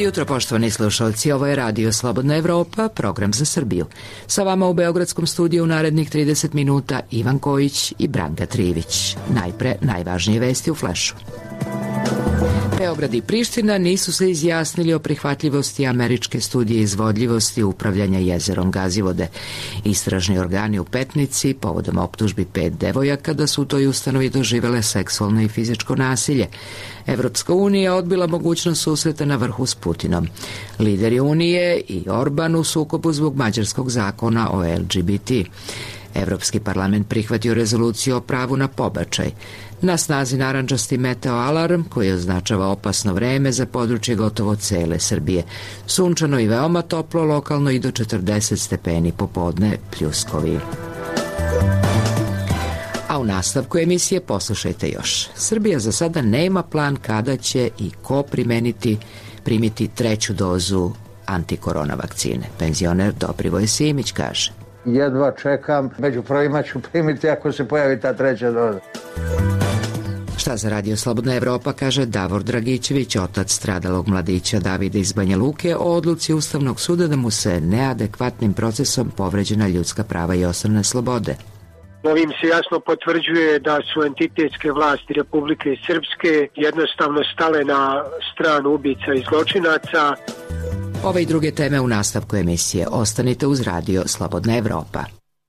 jutro, poštovani slušalci. Ovo je Radio Slobodna Evropa, program za Srbiju. Sa vama u Beogradskom studiju narednih 30 minuta Ivan Kojić i Branka Trivić. Najpre, najvažnije vesti u flešu. Beograd i Priština nisu se izjasnili o prihvatljivosti američke studije izvodljivosti upravljanja jezerom Gazivode. Istražni organi u Petnici povodom optužbi 5 devojaka da su u toj ustanovi doživele seksualno i fizičko nasilje. Evropska unija odbila mogućnost susreta na vrhu s Putinom. Lideri Unije i Orban u sukobu zbog mađarskog zakona o LGBT. Evropski parlament prihvatio rezoluciju o pravu na pobačaj. Na snazi narandžasti meteo alarm koji označava opasno vreme za područje gotovo cele Srbije. Sunčano i veoma toplo, lokalno i do 40 stepeni popodne, pljuskovi. A u nastavku emisije poslušajte još. Srbija za sada nema plan kada će i ko primiti treću dozu antikorona vakcine. Penzioner Dobrivoj Simić kaže: jedva čekam, među prvima ću primiti ako se pojavi ta treća doza. Šta za Radio Slobodna Evropa kaže Davor Dragićević, otac stradalog mladića Davida iz Banja Luke, o odluci Ustavnog suda da mu se neadekvatnim procesom povređena ljudska prava i osnovne slobode. Ovim se jasno potvrđuje da su entitetske vlasti Republike Srpske jednostavno stale na stranu ubica i zločinaca. Ove i druge teme u nastavku emisije. Ostanite uz Radio Slobodna Evropa.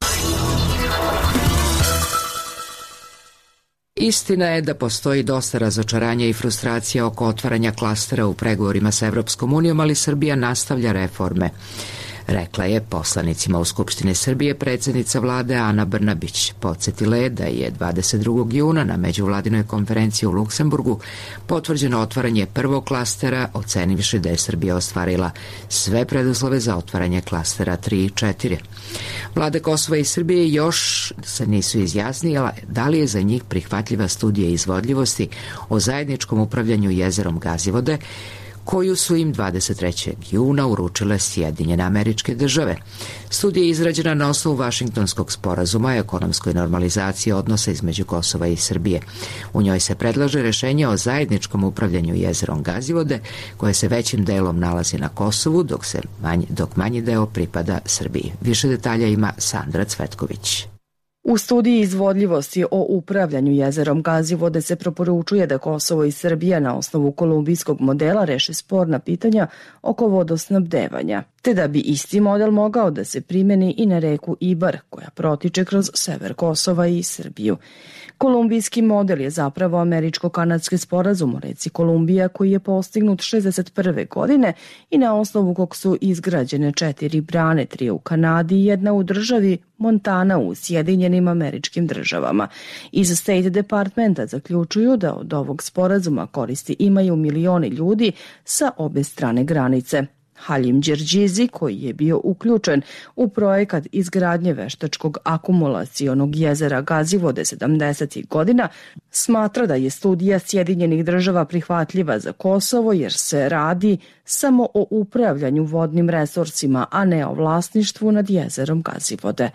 Istina je da postoji dosta razočaranja i frustracija oko otvaranja klastera u pregovorima sa Evropskom unijom, ali Srbija nastavlja reforme. Rekla je poslanicima u Skupštini Srbije predsjednica vlade Ana Brnabić. Podsjetila je da je 22. juna na međuvladinoj konferenciji u Luksemburgu potvrđeno otvaranje prvog klastera, ocenivši da je Srbija ostvarila sve preduslove za otvaranje klastera 3 i 4. Vlade Kosova i Srbije još se nisu izjasnile da li je za njih prihvatljiva studija izvodljivosti o zajedničkom upravljanju jezerom Gazivode, koju su im 23. juna uručile Sjedinjene Američke Države. Studija je izrađena na osnovu Vašingtonskog sporazuma o ekonomskoj normalizaciji odnosa između Kosova i Srbije. U njoj se predlaže rešenje o zajedničkom upravljanju jezerom Gazivode, koje se većim delom nalazi na Kosovu, dok manji deo pripada Srbiji. Više detalja ima Sandra Cvetković. U studiji izvodljivosti o upravljanju jezerom Gazivode se preporučuje da Kosovo i Srbija na osnovu kolumbijskog modela reše sporna pitanja oko vodosnabdevanja, te da bi isti model mogao da se primeni i na reku Ibar, koja protiče kroz sever Kosova i Srbiju. Kolumbijski model je zapravo američko-kanadski sporazum o reci Kolumbija koji je postignut 1961. godine i na osnovu kog su izgrađene 4 brane, 3 u Kanadi i 1 u državi Montana u Sjedinjenim Američkim Državama. Iz State Departmenta zaključuju da od ovog sporazuma koristi imaju milioni ljudi sa obe strane granice. Halim Đerđizi, koji je bio uključen u projekat izgradnje veštačkog akumulacionog jezera Gazivode 70. godina, smatra da je studija Sjedinjenih Država prihvatljiva za Kosovo jer se radi samo o upravljanju vodnim resursima, a ne o vlasništvu nad jezerom Gazivode.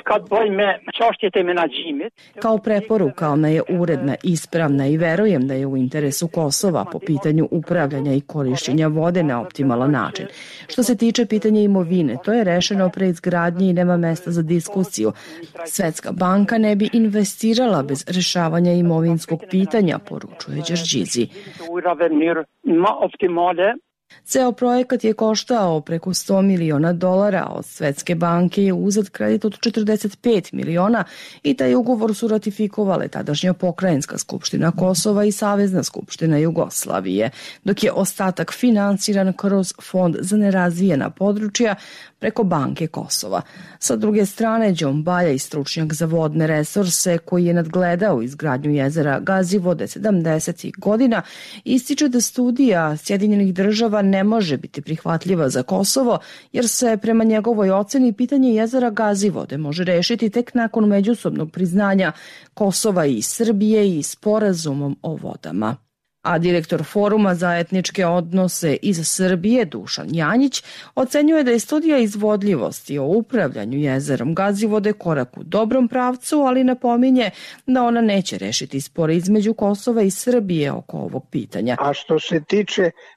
Kao preporuka ona je uredna, ispravna i verujem da je u interesu Kosova po pitanju upravljanja i korišćenja vode na optimalan način. Što se tiče pitanja imovine, to je rešeno pre izgradnje i nema mesta za diskusiju. Svetska banka ne bi investirala bez rešavanja imovinskog pitanja, poručuje Đerđizi. Ceo projekat je koštao preko $100 miliona, a od Svetske banke je uzet kredit od 45 miliona i taj ugovor su ratifikovale tadašnja pokrajinska skupština Kosova i Savezna skupština Jugoslavije, dok je ostatak finansiran kroz Fond za nerazvijena područja preko Banke Kosova. Sa druge strane, Đon Balja, stručnjak za vodne resurse koji je nadgledao izgradnju jezera Gazivode 70. godina, ističe da studija Sjedinjenih Država ne može biti prihvatljiva za Kosovo, jer se prema njegovoj oceni pitanje jezera Gazivode može rešiti tek nakon međusobnog priznanja Kosova i Srbije i sporazumom o vodama. A direktor Foruma za etničke odnose iz Srbije, Dušan Janjić, ocenjuje da je studija izvodljivosti o upravljanju jezerom Gazivode korak u dobrom pravcu, ali napominje da ona neće rešiti spor između Kosova i Srbije oko ovog pitanja. A što se tiče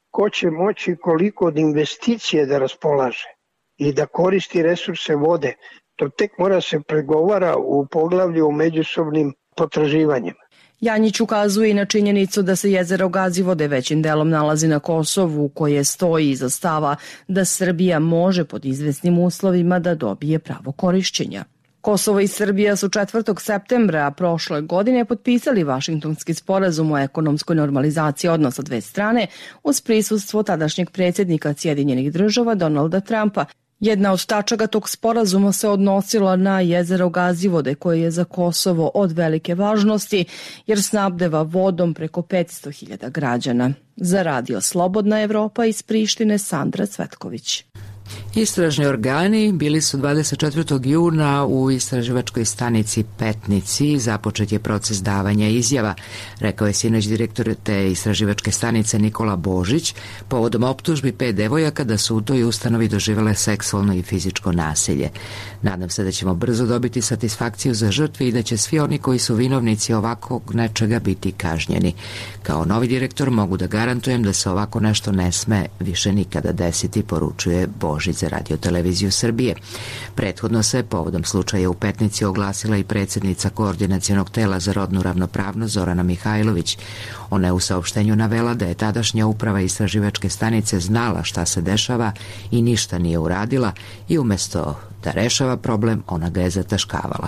ko će moći koliko od investicije da raspolaže i da koristi resurse vode. To tek mora se pregovara u poglavlju o međusobnim potraživanjima. Janjić ukazuje i na činjenicu da se jezero Gazivode većim delom nalazi na Kosovu, koje stoji iza stava da Srbija može pod izvesnim uslovima da dobije pravo korišćenja. Kosovo i Srbija su 4. septembra prošle godine potpisali Vašingtonski sporazum o ekonomskoj normalizaciji odnosa dve strane uz prisustvo tadašnjeg predsjednika Sjedinjenih Država Donalda Trumpa. Jedna od tačaka tog sporazuma se odnosila na jezero Gazivode, koje je za Kosovo od velike važnosti jer snabdeva vodom preko 500.000 građana. Za Radio Slobodna Evropa iz Prištine, Sandra Cvetković. Istražni organi bili su 24. juna u istraživačkoj stanici Petnici. Započet je proces davanja izjava, rekao je sinoć direktor te istraživačke stanice Nikola Božić, povodom optužbi 5 devojaka da su u toj ustanovi doživele seksualno i fizičko nasilje. Nadam se da ćemo brzo dobiti satisfakciju za žrtve i da će svi oni koji su vinovnici ovakvog nečega biti kažnjeni. Kao novi direktor mogu da garantujem da se ovako nešto ne sme više nikada desiti, poručuje Božić za Radio televiziju Srbije. Prethodno se povodom slučaja u Petnici oglasila i predsjednica Koordinacionog tela za rodnu ravnopravnost Zorana Mihajlović. Ona je u saopštenju navela da je tadašnja uprava istraživačke stanice znala šta se dešava i ništa nije uradila i umjesto da rešava problem, ona ga je zataškavala.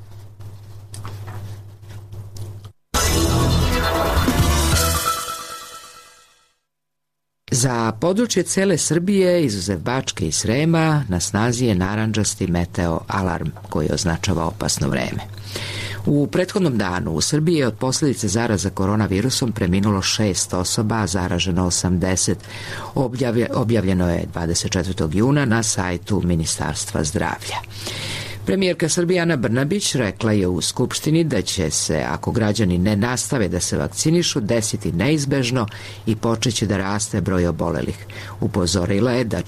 Za područje cele Srbije, izuzev Bačke i Srema, na snazi je narandžasti meteo alarm koji označava opasno vreme. U prethodnom danu u Srbiji je od posljedice zaraza koronavirusom preminulo 6 osoba, a zaraženo 80. Objavljeno je 24. juna na sajtu Ministarstva zdravlja. Premijerka Srbije Ana Brnabić rekla je u Skupštini da će se, ako građani ne nastave da se vakcinišu, desiti neizbežno i počeće da raste broj obolelih. Upozorila je da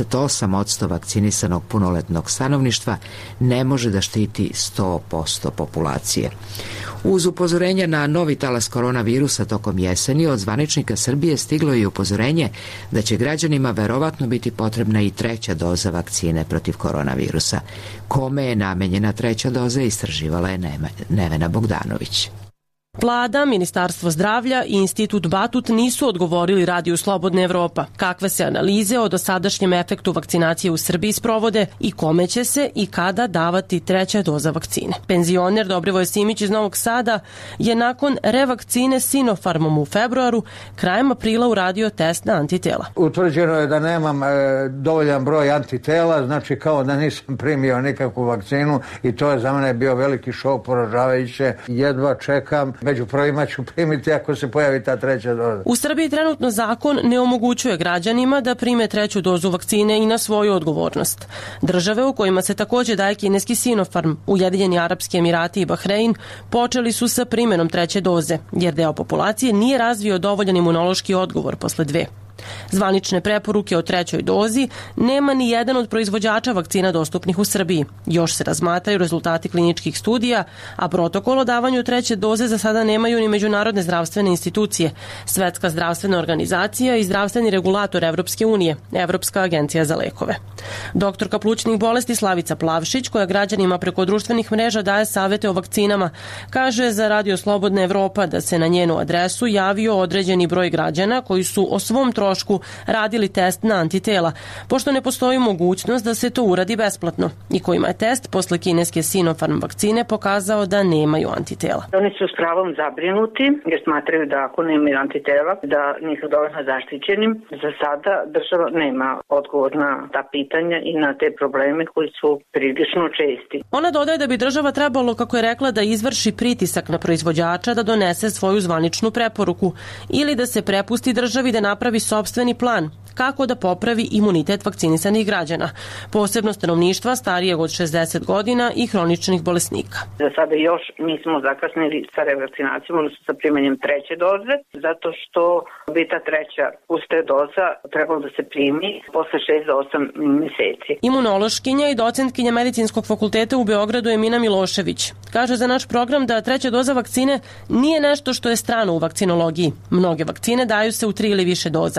48% vakcinisanog punoletnog stanovništva ne može da štiti 100% populacije. Uz upozorenja na novi talas koronavirusa tokom jeseni, od zvaničnika Srbije stiglo je i upozorenje da će građanima verovatno biti potrebna i 3. doza vakcine protiv koronavirusa. Kome je namenjena 3. doza, istraživala je Nevena Bogdanović. Vlada, Ministarstvo zdravlja i Institut Batut nisu odgovorili Radiju Slobodna Evropa kakve se analize o dosadašnjem efektu vakcinacije u Srbiji sprovode i kome će se i kada davati 3. doza vakcine. Penzioner Dobrivoje Simić iz Novog Sada je nakon revakcine Sinopharmom u februaru krajem aprila uradio test na antitela. Utvrđeno je da nemam dovoljan broj antitela, znači kao da nisam primio nikakvu vakcinu i to je za mene bio veliki šok, poražavajuće. Jedva čekam. Među prvima ću primiti ako se pojavi ta 3. doza. U Srbiji trenutno zakon ne omogućuje građanima da prime 3. dozu vakcine i na svoju odgovornost. Države u kojima se takođe daje kineski Sinopharm, Ujedinjeni Arapski Emirati i Bahrein, počeli su sa primenom 3. doze, jer deo populacije nije razvio dovoljan imunološki odgovor posle 2. Zvanične preporuke o 3. dozi nema ni jedan od proizvođača vakcina dostupnih u Srbiji. Još se razmatraju rezultati kliničkih studija, a protokol o davanju 3. doze za sada nemaju ni međunarodne zdravstvene institucije, Svetska zdravstvena organizacija i zdravstveni regulator Evropske unije, Evropska agencija za lekove. Doktorka plućnih bolesti Slavica Plavšić, koja građanima preko društvenih mreža daje savete o vakcinama, kaže za Radio Slobodna Evropa da se na njenu adresu javio određeni broj građana koji su o svom trošku radili test na antitela, pošto ne postoji mogućnost da se to uradi besplatno i kojima je test posle kineske Sinopharm vakcine pokazao da nemaju antitela. Oni su s pravom zabrinuti jer smatraju da ako nemaju antitela da nisu dovoljno zaštićeni. Za sada država nema odgovor na ta pitanja i na te probleme koji su prilično česti. Ona dodaje da bi država trebalo, kako je rekla, da izvrši pritisak na proizvođača da donese svoju zvaničnu preporuku ili da se prepusti državi da napravi sopstveni plan kako da popravi imunitet vakcinisanih građana, posebno stanovništva starijeg od 60 godina i hroničnih bolesnika. Za sada još nismo zakasnili sa revakcinacijom, odnosno sa primanjem 3. doze, zato što bi ta 3. pusta doza trebalo da se primi posle 6 do 8 meseci. Imunološkinja i docentkinja Medicinskog fakulteta u Beogradu Emina Milošević kaže za naš program da 3. doza vakcine nije nešto što je strano u vakcinologiji. Mnoge vakcine daju se u 3 ili više doza.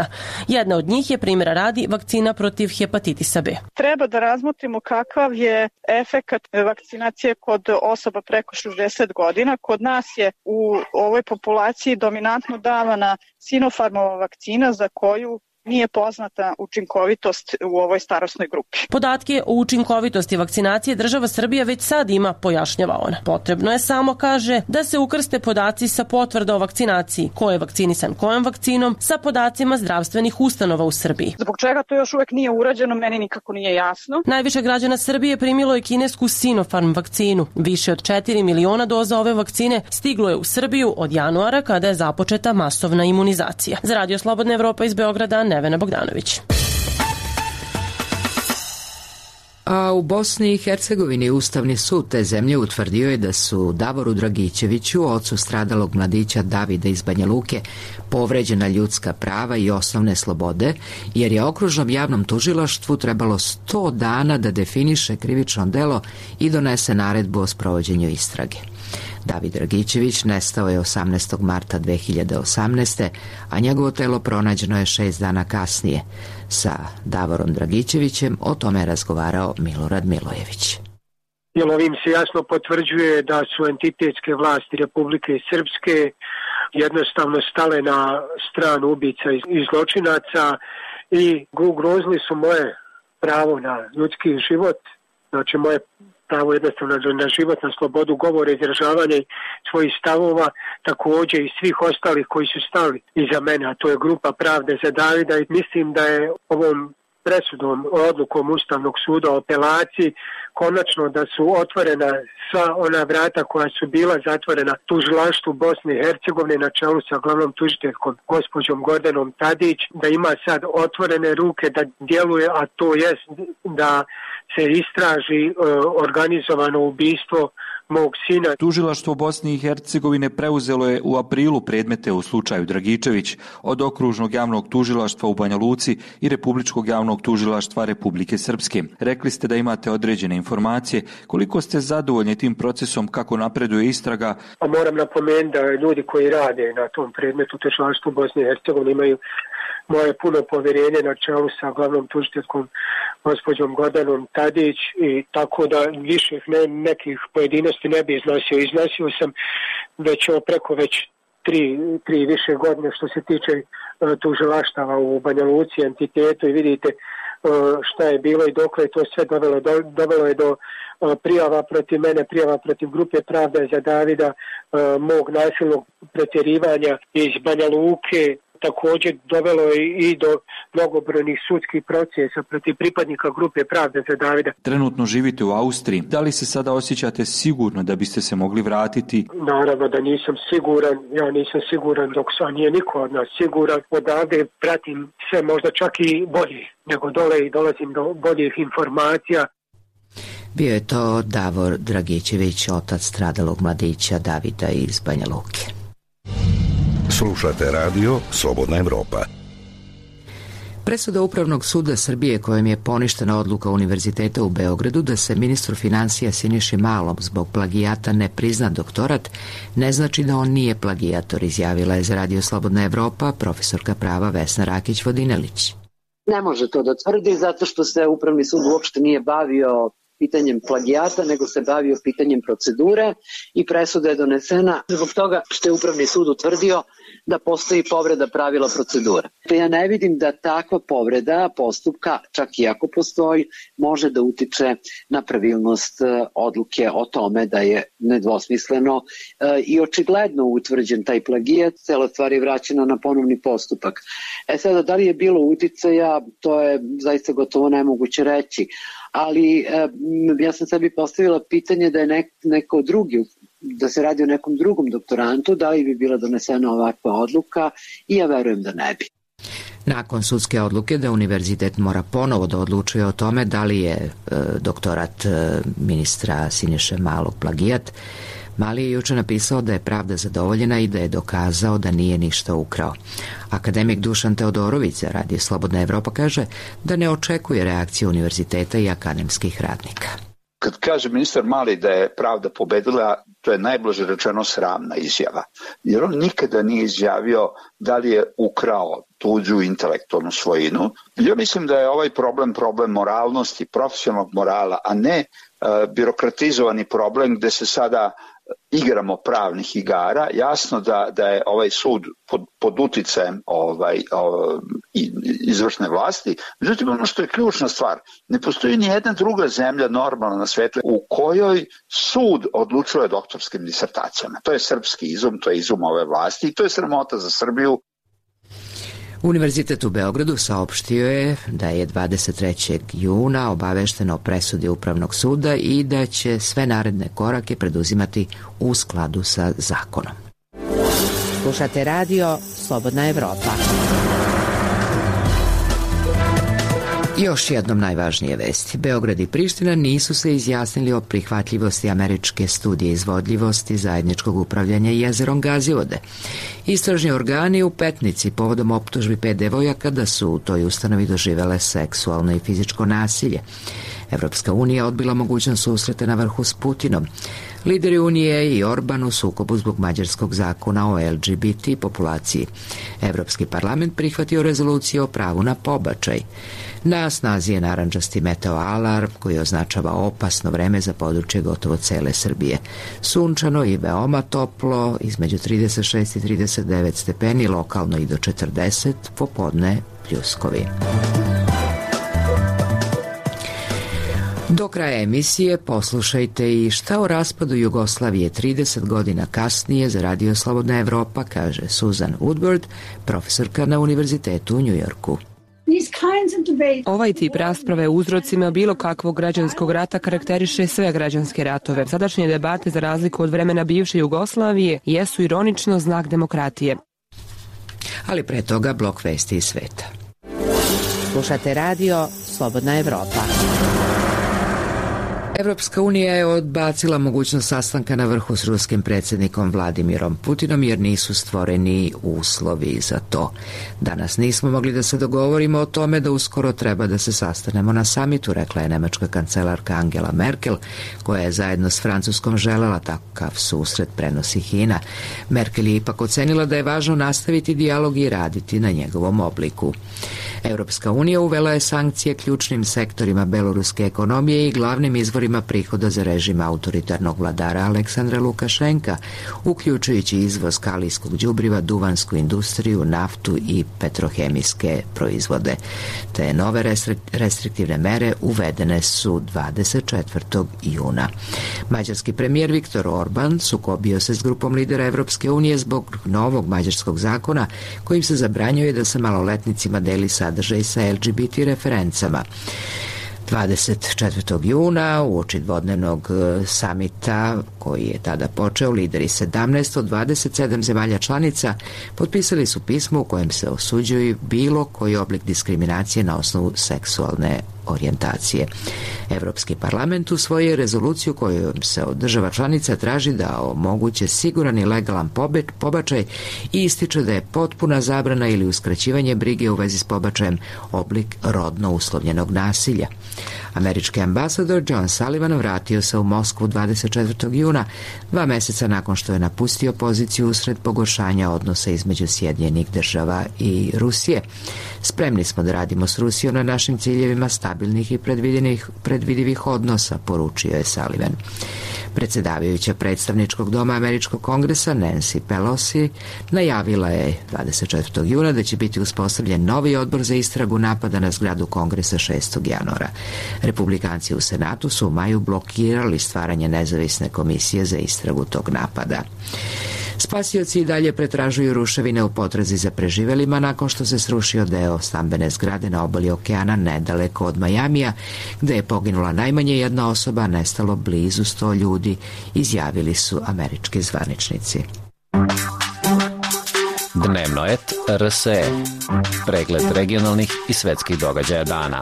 Jedna od njih je, primjera radi, vakcina protiv hepatitisa B. Treba da razmotrimo kakav je efekat vakcinacije kod osoba preko 60 godina. Kod nas je u ovoj populaciji dominantno davana Sinopharmova vakcina za koju nije poznata učinkovitost u ovoj starosnoj grupi. Podatke o učinkovitosti vakcinacije država Srbija već sad ima, pojašnjava ona. Potrebno je samo, kaže, da se ukrste podaci sa potvrda o vakcinaciji, ko je vakcinisan kojom vakcinom, sa podacima zdravstvenih ustanova u Srbiji. Zbog čega to još uvek nije urađeno, meni nikako nije jasno. Najviše građana Srbije primilo je kinesku Sinopharm vakcinu. Više od 4 miliona doza ove vakcine stiglo je u Srbiju od januara kada je započeta masovna imunizacija. Za Radio Slobodna Evropa iz Beograda, Nevena Bogdanović. A u Bosni i Hercegovini Ustavni sud te zemlje utvrdio je da su Davoru Dragićeviću, ocu stradalog mladića Davida iz Banja Luke, povređena ljudska prava i osnovne slobode, jer je okružnom javnom tužilaštvu trebalo 100 dana da definiše krivično delo i donese naredbu o sprovođenju istrage. David Dragićević nestao je 18. marta 2018. a njegovo telo pronađeno je 6 dana kasnije. Sa Davorom Dragićevićem o tome je razgovarao Milorad Milojević. Jer ovim se jasno potvrđuje da su entitetske vlasti Republike Srpske jednostavno stale na stranu ubica i zločinaca i ugrozili su moje pravo na ljudski život, znači moje pravo jednostavno na život, na slobodu govora, izražavanja svojih stavova, također i svih ostalih koji su stali iza mene, a to je grupa Pravde za Davida, i mislim da je ovom presudom, odlukom Ustavnog suda o apelaciji, konačno da su otvorena sva ona vrata koja su bila zatvorena tužilaštvu Bosne i Hercegovine na čelu sa glavnom tužiteljkom gospođom Gordanom Tadić, da ima sad otvorene ruke da djeluje, a to jest da se istraži organizovano ubistvo mog sina. Tužilaštvo Bosne i Hercegovine preuzelo je u aprilu predmete u slučaju Dragičević od Okružnog javnog tužilaštva u Banja Luci i Republičkog javnog tužilaštva Republike Srpske. Rekli ste da imate određene informacije. Koliko ste zadovoljni tim procesom, kako napreduje istraga? A moram napomenuti da ljudi koji rade na tom predmetu tužilaštvu Bosne i Hercegovine imaju moje puno povjerenje na čelu sa glavnom tužiteljkom gospođom Gordanom Tadić, i tako da više nekih pojedinosti ne bi iznosio. Iznosio sam preko tri više godine što se tiče tužilaštava u Banja Luci, entitetu, i vidite šta je bilo i dokle je to sve dovelo je do prijava protiv mene, prijava protiv grupe Pravda za Davida, mog nasilnog pretjerivanja iz Banja Luke. Također dovelo je i do mnogobrojnih sudskih procesa protiv pripadnika grupe Pravde za Davida. Trenutno živite u Austriji. Da li se sada osjećate sigurno da biste se mogli vratiti? Naravno da nisam siguran. Ja nisam siguran dok nije niko od nas siguran. Odavde pratim sve možda čak i bolje nego dole i dolazim do boljih informacija. Bio je to Davor Dragićević, otac stradalog mladića Davida iz Banja Luke. Slušate radio Slobodna Evropa. Presuda Upravnog suda Srbije kojom je poništena odluka Univerziteta u Beogradu da se ministru financija Siniši Malom zbog plagijata ne prizna doktorat, ne znači da on nije plagijator, izjavila je za radio Slobodna Evropa profesorka prava Vesna Rakić-Vodinelić. Ne može to da tvrdi zato što se Upravni sud uopšte nije bavio pitanjem plagijata, nego se bavio pitanjem procedure i presuda je donesena zbog toga što je Upravni sud utvrdio da postoji povreda pravila procedure. Ja ne vidim da takva povreda postupka, čak i ako postoji, može da utiče na pravilnost odluke o tome da je nedvosmisleno i očigledno utvrđen taj plagijat, cela stvar je vraćena na ponovni postupak. Sada, da li je bilo uticaja, to je zaista gotovo nemoguće reći, ali ja sam sebi postavila pitanje da je neko drugi, da se radi o nekom drugom doktorantu, da li bi bila donesena ovakva odluka, i ja verujem da ne bi. Nakon sudske odluke da univerzitet mora ponovo da odlučuje o tome da li je doktorat ministra Siniše Malog plagijat, Mali je juče napisao da je pravda zadovoljena i da je dokazao da nije ništa ukrao. Akademik Dušan Teodorović za radio Slobodna Evropa kaže da ne očekuje reakciju univerziteta i akademskih radnika. Kad kaže ministar Mali da je pravda pobedila, to je najblaže rečeno sramna izjava. Jer on nikada nije izjavio da li je ukrao tuđu intelektualnu svojinu. Ja mislim da je ovaj problem moralnosti, profesionalnog morala, a ne birokratizovani problem gde se sada igramo pravnih igara. Jasno da je ovaj sud pod uticajem izvršne vlasti. Međutim, ono što je ključna stvar, ne postoji ni jedna druga zemlja normalna na svetu u kojoj sud odlučuje o doktorskim disertacijama. To je srpski izum, to je izum ove vlasti i to je sramota za Srbiju. Univerzitet u Beogradu saopštio je da je 23. juna obavešteno o presudi Upravnog suda i da će sve naredne korake preduzimati u skladu sa zakonom. Slušate radio Slobodna Evropa. Još jednom najvažnije vesti. Beograd i Priština nisu se izjasnili o prihvatljivosti američke studije izvodljivosti zajedničkog upravljanja jezerom Gazivode. Istražni organi u Petnici povodom optužbi 5 devojaka da su u toj ustanovi doživele seksualno i fizičko nasilje. Evropska unija odbila mogućnost susreta na vrhu s Putinom. Lideri Unije i Orban u sukobu zbog mađarskog zakona o LGBT populaciji. Evropski parlament prihvatio rezoluciju o pravu na pobačaj. Na snazi je narandžasti meteo alarm koji označava opasno vreme za područje gotovo cele Srbije. Sunčano i veoma toplo, između 36 i 39 stepeni, lokalno i do 40, popodne pljuskovi. Do kraja emisije poslušajte i šta o raspadu Jugoslavije 30 godina kasnije za Radio Slobodna Evropa, kaže Susan Woodward, profesorka na Univerzitetu u Njujorku. Ovaj tip rasprave o uzrocima bilo kakvog građanskog rata karakteriše sve građanske ratove. Sadašnje debate, za razliku od vremena bivše Jugoslavije, jesu ironično znak demokratije. Ali pre toga blok vesti iz sveta. Slušate radio Slobodna Evropa. Evropska unija je odbacila mogućnost sastanka na vrhu s ruskim predsjednikom Vladimirom Putinom jer nisu stvoreni uslovi za to. Danas nismo mogli da se dogovorimo o tome da uskoro treba da se sastanemo na samitu, rekla je nemačka kancelarka Angela Merkel, koja je zajedno s Francuskom želela takav susret, prenosi HINA. Merkel je ipak ocenila da je važno nastaviti dijalog i raditi na njegovom obliku. Evropska unija uvela je sankcije ključnim sektorima beloruske ekonomije i glavnim izvorima prihoda za režim autoritarnog vladara Aleksandra Lukašenka, uključujući izvoz kalijskog đubriva, duvansku industriju, naftu i petrohemijske proizvode. Te nove restriktivne mere uvedene su 24. juna. Mađarski premijer Viktor Orban sukobio se s grupom lidera Evropske unije zbog novog mađarskog zakona kojim se zabranjuje da se maloletnicima deli sadržaj sa LGBT referencama. 24. juna, uoči dvodnevnog samita koji je tada počeo, lideri 17 od 27 zemalja članica potpisali su pismo u kojem se osuđuju bilo koji oblik diskriminacije na osnovu seksualne orijentacije. Evropski parlament usvojio rezoluciju kojom se od država članica traži da omoguće siguran i legalan pobačaj i ističe da je potpuna zabrana ili uskraćivanje brige u vezi s pobačajem oblik rodno uslovljenog nasilja. Američki ambasador John Sullivan vratio se u Moskvu 24. juna, 2 meseca nakon što je napustio poziciju usred pogoršanja odnosa između Sjedinjenih država i Rusije. Spremni smo da radimo s Rusijom na našim ciljevima stabilnih i predvidivih odnosa, poručio je Sullivan. Predsjedavajuća predstavničkog doma Američkog kongresa Nancy Pelosi najavila je 24. juna da će biti uspostavljen novi odbor za istragu napada na zgradu kongresa 6. januara. Republikanci u Senatu su u maju blokirali stvaranje nezavisne komisije za istragu tog napada. Spasioci i dalje pretražuju ruševine u potrazi za preživelima nakon što se srušio deo stambene zgrade na obali okeana nedaleko od Majamija, gde je poginula najmanje jedna osoba, nestalo blizu 100 ljudi, izjavili su američki zvaničnici. Dnevno et RSE. Pregled regionalnih i svetskih događaja dana.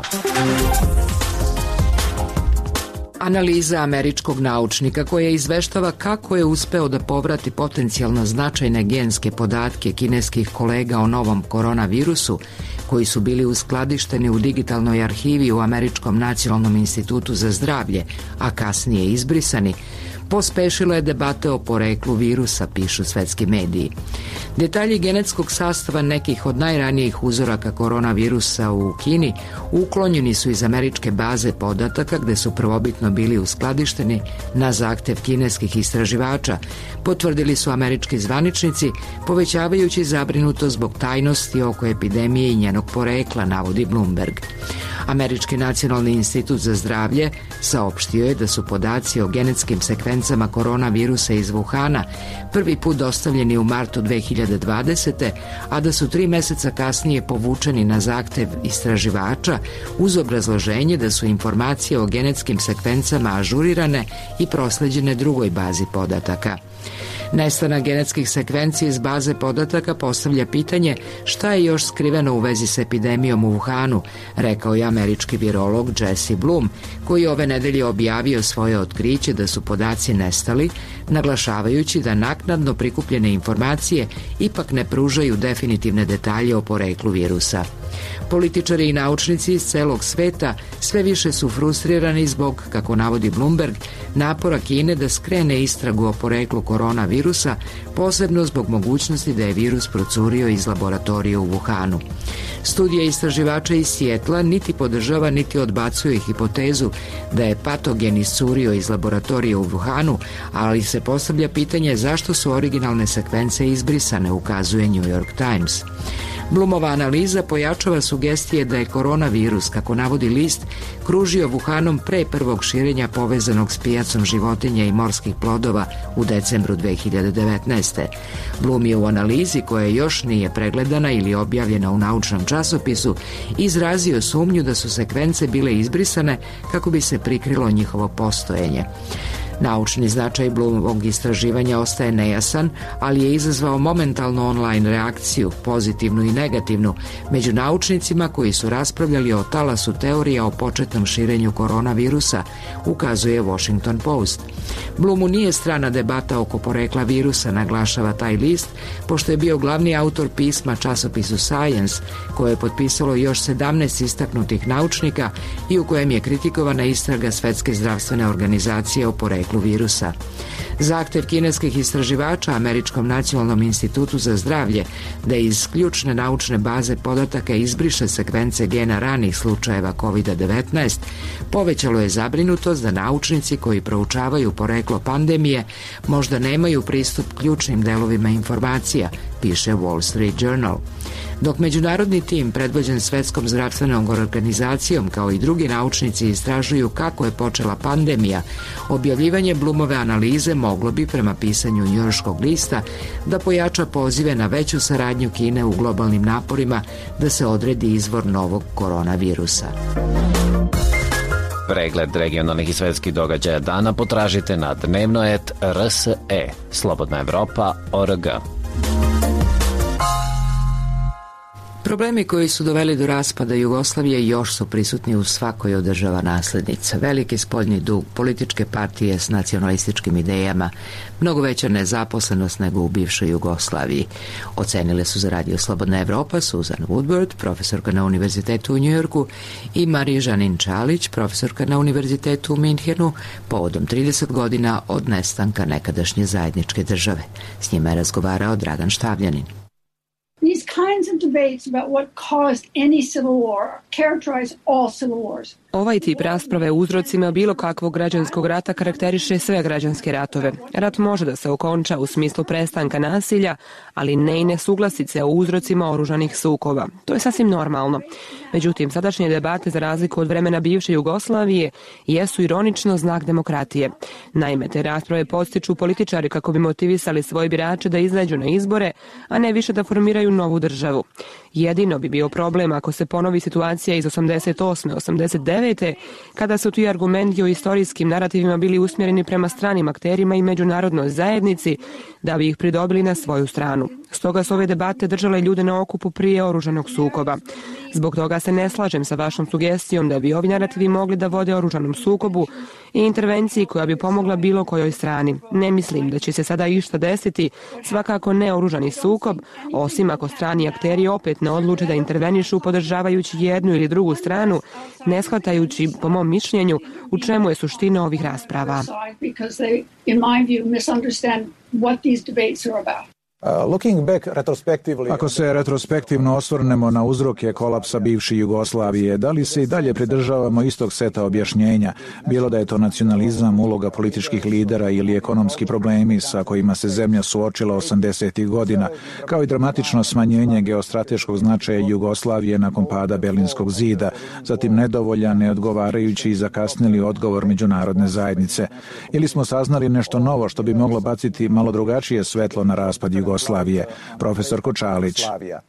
Analiza američkog naučnika koja izveštava kako je uspeo da povrati potencijalno značajne genske podatke kineskih kolega o novom koronavirusu, koji su bili uskladišteni u digitalnoj arhivi u Američkom nacionalnom institutu za zdravlje, a kasnije izbrisani, pospešilo je debate o poreklu virusa, pišu svetski mediji. Detalji genetskog sastava nekih od najranijih uzoraka koronavirusa u Kini uklonjeni su iz američke baze podataka gde su prvobitno bili uskladišteni na zahtev kineskih istraživača, potvrdili su američki zvaničnici, povećavajući zabrinutost zbog tajnosti oko epidemije i njenog porekla, navodi Bloomberg. Američki nacionalni institut za zdravlje saopštio je da su podaci o genetskim sekvencama koronavirusa iz Wuhana prvi put dostavljeni u martu 2020. a da su 3 meseca kasnije povučeni na zahtev istraživača uz obrazloženje da su informacije o genetskim sekvencama ažurirane i prosleđene drugoj bazi podataka. Nestanak genetskih sekvenci iz baze podataka postavlja pitanje šta je još skriveno u vezi s epidemijom u Wuhanu, rekao je američki virolog Jesse Bloom, koji ove nedelje objavio svoje otkriće da su podaci nestali, naglašavajući da naknadno prikupljene informacije ipak ne pružaju definitivne detalje o poreklu virusa. Političari i naučnici iz celog sveta sve više su frustrirani zbog, kako navodi Bloomberg, napora Kine da skrene istragu o poreklu koronavirusa, posebno zbog mogućnosti da je virus procurio iz laboratorije u Wuhanu. Studija istraživača iz Sijetla niti podržava niti odbacuje hipotezu da je patogen iscurio iz laboratorije u Wuhanu, ali se postavlja pitanje zašto su originalne sekvence izbrisane, ukazuje New York Times. Bloomova analiza pojačava sugestije da je koronavirus, kako navodi list, kružio Wuhanom pre prvog širenja povezanog s pijacom životinja i morskih plodova u decembru 2019. Bloom je u analizi, koja još nije pregledana ili objavljena u naučnom časopisu, izrazio sumnju da su sekvence bile izbrisane kako bi se prikrilo njihovo postojanje. Naučni značaj Bloomovog istraživanja ostaje nejasan, ali je izazvao momentalnu online reakciju, pozitivnu i negativnu, među naučnicima koji su raspravljali o talasu teorija o početnom širenju koronavirusa, ukazuje Washington Post. Bloomu nije strana debata oko porekla virusa, naglašava taj list, pošto je bio glavni autor pisma časopisu Science, koje je potpisalo još 17 istaknutih naučnika i u kojem je kritikovana istraga Svetske zdravstvene organizacije o poreklu virusa. Zahtev kineskih istraživača Američkom nacionalnom institutu za zdravlje da iz ključne naučne baze podataka izbriše sekvence gena ranih slučajeva COVID-19 povećalo je zabrinutost da naučnici koji proučavaju poreklo pandemije možda nemaju pristup ključnim delovima informacija, piše Wall Street Journal. Dok međunarodni tim predvođen Svetskom zdravstvenom organizacijom kao i drugi naučnici istražuju kako je počela pandemija, objavljivanje Bloomove analize moglo bi, prema pisanju njujorškog lista, da pojača pozive na veću saradnju Kine u globalnim naporima da se odredi izvor novog koronavirusa. Pregled regionalnih i svetskih događaja dana potražite na dnevno.rse, slobodnaevropa.org. Problemi koji su doveli do raspada Jugoslavije još su prisutni u svakoj od država naslednica. Veliki spoljni dug, političke partije s nacionalističkim idejama, mnogo veća nezaposlenost nego u bivšoj Jugoslaviji. Ocenile su za Radio Slobodna Evropa Susan Woodward, profesorka na Univerzitetu u Njujorku, i Marija Žanin Čalić, profesorka na Univerzitetu u Minhenu, povodom 30 godina od nestanka nekadašnje zajedničke države. S njima je razgovarao Dragan Štavljanin. These kinds of debates about what caused any civil war characterize all civil wars. Ovaj tip rasprave o uzrocima bilo kakvog građanskog rata karakteriše sve građanske ratove. Rat može da se okonča u smislu prestanka nasilja, ali ne i nesuglasice o uzrocima oružanih sukoba. To je sasvim normalno. Međutim, sadašnje debate, za razliku od vremena bivše Jugoslavije, jesu ironično znak demokratije. Naime, te rasprave podstiču političari kako bi motivisali svoje birače da izađu na izbore, a ne više da formiraju novu državu. Jedino bi bio problem ako se ponovi situacija iz 88. 89. kada su ti argumenti o istorijskim narativima bili usmjereni prema stranim akterima i međunarodnoj zajednici da bi ih pridobili na svoju stranu. Stoga su ove debate držale ljude na okupu prije oružanog sukoba. Zbog toga se ne slažem sa vašom sugestijom da bi ovi narativi mogli da vode oružanom sukobu i intervenciji koja bi pomogla bilo kojoj strani. Ne mislim da će se sada išta desiti, svakako ne oružani sukob, osim ako strane strani akteri opet ne odluče da intervenišu podržavajući jednu ili drugu stranu, ne shvatajući, po mom mišljenju, u čemu je suština ovih rasprava. Ako se retrospektivno osvrnemo na uzroke kolapsa bivše Jugoslavije, da li se i dalje pridržavamo istog seta objašnjenja, bilo da je to nacionalizam, uloga političkih lidera ili ekonomski problemi sa kojima se zemlja suočila 80. godina, kao i dramatično smanjenje geostrateškog značaja Jugoslavije nakon pada Berlinskog zida, zatim nedovoljan, neodgovarajući i zakasnili odgovor međunarodne zajednice. Ili smo saznali nešto novo što bi moglo baciti malo drugačije svetlo na raspad Jugoslavije. Profesor Kočalić.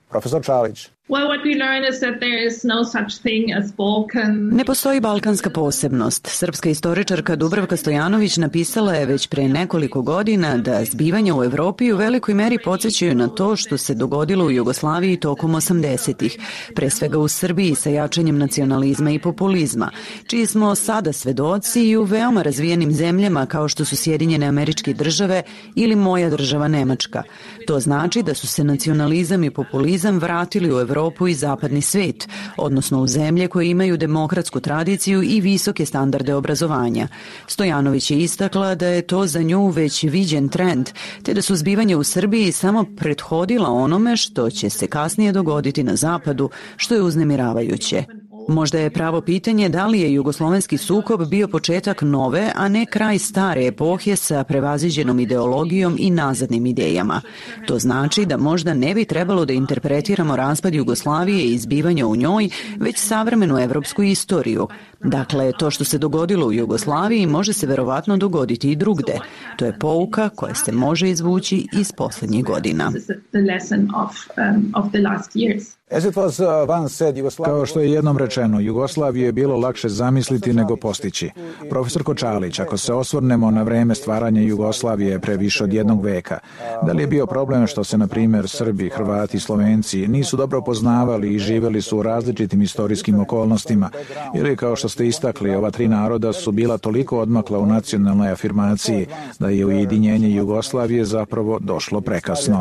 Ne postoji balkanska posebnost. Srpska istoričarka Dubravka Stojanović napisala je već pre nekoliko godina da zbivanja u Evropi u velikoj meri podsjećaju na to što se dogodilo u Jugoslaviji tokom 80-ih, pre svega u Srbiji sa jačanjem nacionalizma i populizma, čiji smo sada svedoci i u veoma razvijenim zemljama kao što su Sjedinjene Američke Države ili moja država Nemačka. To znači da su se nacionalizam i populizam vratili u Evropu i zapadni svet, odnosno u zemlje koje imaju demokratsku tradiciju i visoke standarde obrazovanja. Stojanović je istakla da je to za nju već viđen trend, te da su zbivanja u Srbiji samo prethodila onome što će se kasnije dogoditi na zapadu, što je uznemiravajuće. Možda je pravo pitanje da li je jugoslovenski sukob bio početak nove, a ne kraj stare epohe sa prevaziđenom ideologijom i nazadnim idejama. To znači da možda ne bi trebalo da interpretiramo raspad Jugoslavije i zbivanja u njoj, već savremenu evropsku istoriju. Dakle, to što se dogodilo u Jugoslaviji može se verovatno dogoditi i drugde. To je pouka koja se može izvući iz poslednjih godina. Kao što je jednom rečeno, Jugoslaviju je bilo lakše zamisliti nego postići. Profesor Kočalić, ako se osvrnemo na vreme stvaranja Jugoslavije pre više od jednog veka, da li je bio problem što se, na primjer, Srbi, Hrvati i Slovenci nisu dobro poznavali i živeli su u različitim istorijskim okolnostima, ili kao što ste istakli, ova tri naroda su bila toliko odmakla u nacionalnoj afirmaciji da je ujedinjenje Jugoslavije zapravo došlo prekasno.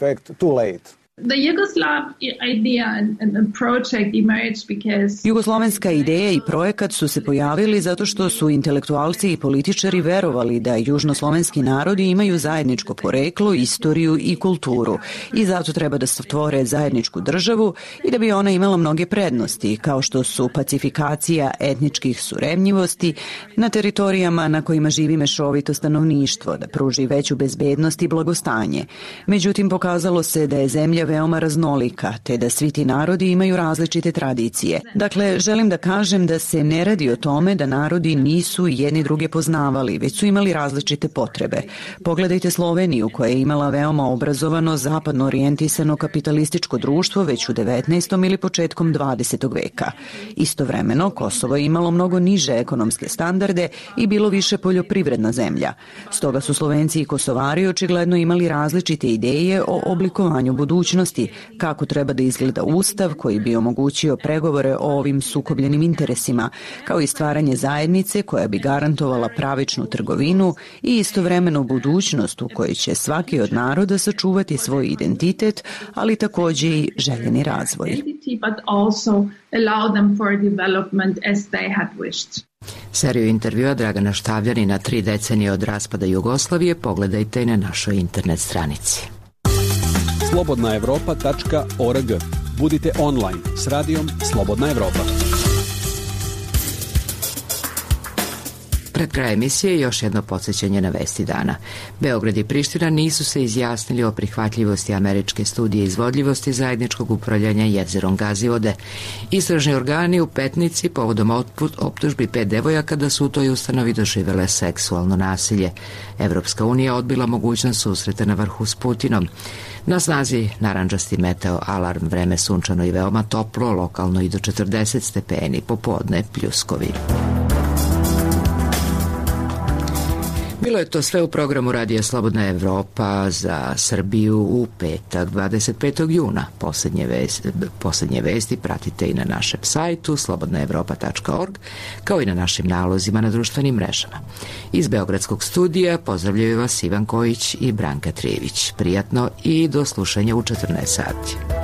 Jugoslovenska ideja i projekat su se pojavili zato što su intelektualci i političari verovali da južnoslovenski narodi imaju zajedničko poreklo, istoriju i kulturu i zato treba da stvore zajedničku državu i da bi ona imala mnoge prednosti, kao što su pacifikacija etničkih surevnjivosti na teritorijama na kojima živi mešovito stanovništvo, da pruži veću bezbednost i blagostanje. Međutim, pokazalo se da je zemlja veoma raznolika, te da svi ti narodi imaju različite tradicije. Dakle, želim da kažem da se ne radi o tome da narodi nisu jedni druge poznavali, već su imali različite potrebe. Pogledajte Sloveniju, koja je imala veoma obrazovano, zapadno orijentisano kapitalističko društvo već u 19. ili početkom 20. veka. Istovremeno, Kosovo je imalo mnogo niže ekonomske standarde i bilo više poljoprivredna zemlja. Stoga su Slovenci i Kosovari očigledno imali različite ideje o oblikovanju budućnosti, kako treba da izgleda ustav koji bi omogućio pregovore o ovim sukobljenim interesima, kao i stvaranje zajednice koja bi garantovala pravičnu trgovinu i istovremeno budućnost u kojoj će svaki od naroda sačuvati svoj identitet, ali takođe i željeni razvoj. Seriju intervjua Dragana Štavljanina 3 decenije od raspada Jugoslavije pogledajte i na našoj internet stranici. slobodnaevropa.org. Budite online s radijom Slobodna Evropa. Pred kraj emisije još jedno podsjećanje na vesti dana. Beograd i Priština nisu se izjasnili o prihvatljivosti američke studije izvodljivosti zajedničkog upravljanja jezerom Gazivode. Istražni organi u Petnici povodom optužbi 5 devojaka da su u toj ustanovi doživele seksualno nasilje. Evropska unija odbila mogućnost susreta na vrhu s Putinom. Na snazi narandžasti meteo alarm, vreme sunčano i veoma toplo, lokalno i do 40 stepeni, popodne pljuskovi. Bilo je to sve u programu Radija Slobodna Evropa za Srbiju u petak 25. juna. Poslednje vesti pratite i na našem sajtu slobodnaevropa.org, kao i na našim nalozima na društvenim mrežama. Iz Beogradskog studija pozdravljaju vas Ivan Kojić i Branka Trijević. Prijatno i do slušanja u 14 sati.